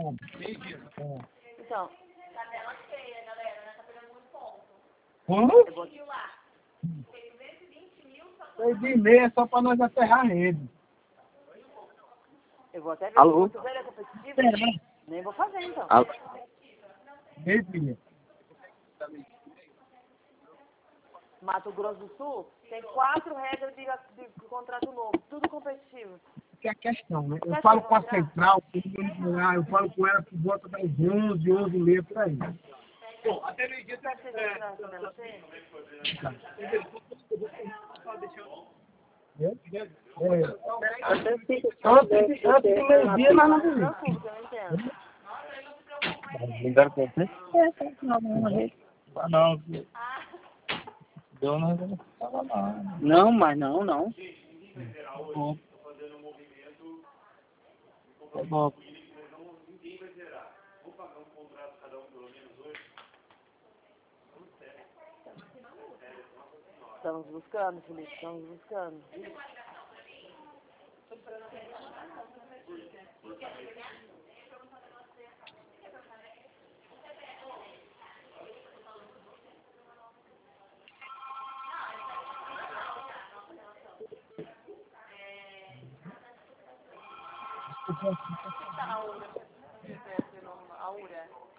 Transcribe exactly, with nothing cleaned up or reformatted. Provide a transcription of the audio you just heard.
Então. Quando? Seis e meia só para nós aterrar a rede. Eu vou até ver. Alô? Se é competitivo, É. nem vou fazer então. Alô? Meio-dia. Mato Grosso do Sul tem quatro regras de, de, de contrato novo, tudo competitivo. Que é a questão, né? Eu falo com a central, eu falo com ela por volta das onze, onze e meia por aí. Bom, até meio-dia você vai entrar também, você? É? É. Antes, antes do meio-dia, nós não vimos. Não, eu não entendo. Ligaram com você? É, tá final da mesma rede. Não, deu não, não. Não, mas não, não. Bom. Tá bom. Estamos buscando, Felipe, estamos buscando. A Aura. A Aura.